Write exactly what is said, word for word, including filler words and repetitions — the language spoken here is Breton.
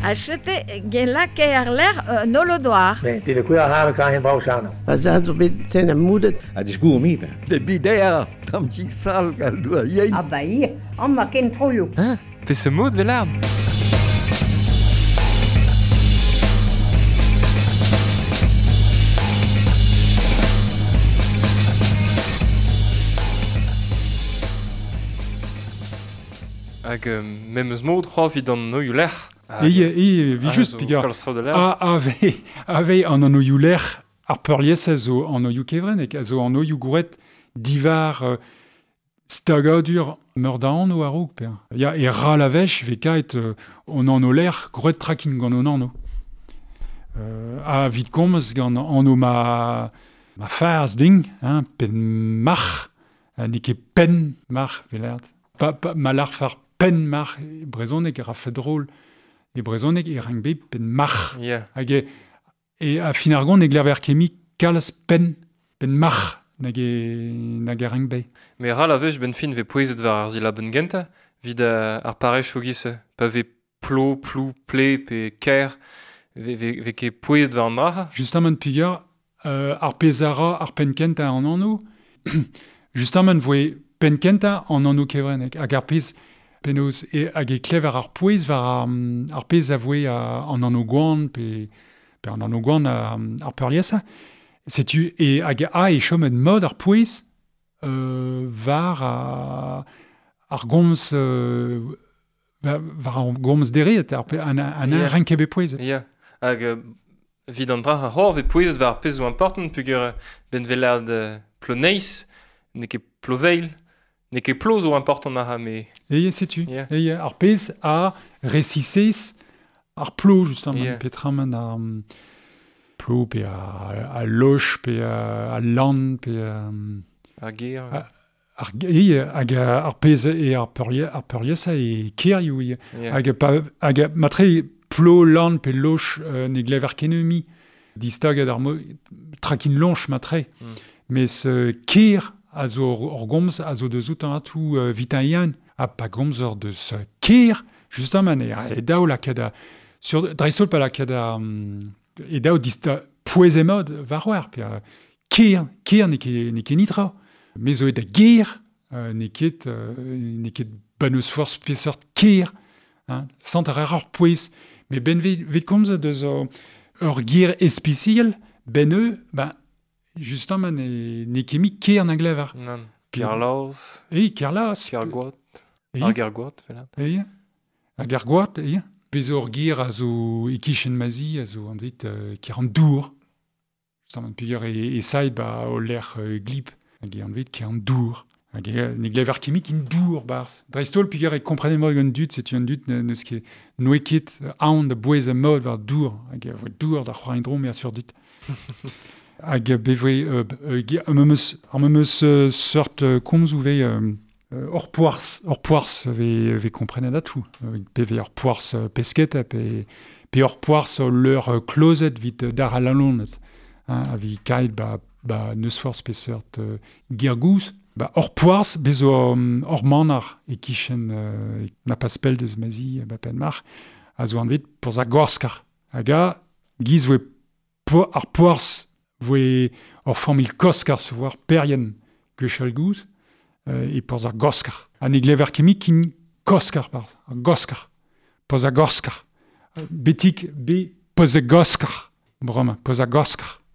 Achete gelake ar l'air euh, nolodoar. Ben, dit de queer haar kan geen bouwsano. Azad bit ten moedet. Het is goed mee, ben. De bidea, tam ti sal gal doa yen. Ah bah hier, on m'a ken trollo. Hein? Pe se mood velard. Hag euh, mem eus mod c'hovid an no yuler. Ie, ie, vi just pigar. A ave, ave an an oioù lec'h ar peurliez a zo an oioù kevrenek, a zo an oioù gouret divar uh, stagadur meur da an o a roug, per. Ya, e ra la vech ve kaet uh, an an o lec'h gouret trakin gant an an o. Uh, a vid komz gant an o ma, ma fars ding, hein, pen march, uh, ne ket pen march, velerd. Pa, pa, ma lar far pen march, brezonek er a fet drôl. E brezonek e rank bet pen march. Yeah. Hag e, e a fin ar gont e glerver kemik kalz pen, pen march nag e, nag e rank bet. Me ra la vech ben fin ve poezet war ar zila ben genta, vid uh, ar parech o gise. Pa ve plo, plou, ple, pe ker, ve, ve, ve ke poezet war an draha. Justement pigar, uh, ar pezara ar pen kenta an anno, justement voe pen kenta an anno kevrenek. Hag ar pez penaos e hag e klever ar poez var ar, ar pez a voe an anno gwan, pe, pe an anno gwan ar peurliesa. Setu, e hag a e chomet mod ar poez euh, var a, ar gomz euh, var ar gomz deret, ar pe, an, an Yeah. a renkebe poez. Ya. Hag uh, vid an draha hor ve poezet war ar pezh zo important pugur uh, ben velard uh, plo neiz, ne ket plo veil, ne ket plo zo important aha, me... Eie, setu. Yeah. Eie, ar pez a resisez ar plo, justement, Yeah. petramen ar um, plo, pe a, a loch, pe a, a lan, pe a... Um, Ar ger... Ah. ar, eie, hag a- ar pez e ar peurlie- ar peurliesa e kerioù, eie. Yeah. Hag a pa, hag a, matre plo, lan, pe loch euh, ne glever kenemi. Distagad ar mo... trakin lonch matre. Mm. Mes euh, ker a zo ur gomz a zo deus out an atou euh, vitin ian. A pa gomz ur deus euh, ker, justement, e, e daou la kada... Sur dreisol pa la kada... Um, e daou dista poez emod var war. Pe a ker, ker ne ket ne ket nitra. Me zo e da ger, euh, ne ket, euh, ne ket baneus force peseurt ker. Hein, sant ar ar poez. Me ben vet, vet komz deus o ur ger espiciel, ben eux, ben, justement, ne, ne ket mi ker na glever. Non. Ker laos, E, ker las. ker goat, E, ar ger goat, velard. e, hag ar goat, e. Bez ur ger a zo e kichen mazi, a zo an dit uh, ker an dour. Justement, pigur e, e said ba o ler uh, glip. Hag e an dit ker an dour. Hag e, ne glever kemik in dour, barz. Dreistol, pigur e komprene mod gant dut, setu an dut ne, neus ket noeket aon da bouez a mod var dour. Hag e vo dour da c'hoar en drom e a sur dit. Hag e bevoe, euh, euh, ge- ar memeus, ar memeus euh, seurt euh, komz ou ve... Euh, Euh, Or poars, or poars ve, ve komprenet a tout. Euh, pe ve or poars euh, pesket, pe, pe or poars euh, leur euh, closet vit euh, dar a lalonet. Hein, a vi kaet ba, ba neus force peseurt euh, gergouz. Ba or poars bezo um, or manar e kichen euh, na pas spel deus mazi ba pen mar a zo an vit pour za gorskar. Aga giz voe po, ar poars voe or formil koskar se voir perien gechalgouz. Uh, e poz ar goskar. An e glever kemik kin koskar, barz. Ar goskar. Poz ar goskar. Uh, betik be poz ar goskar. Broma, poz ar goskar.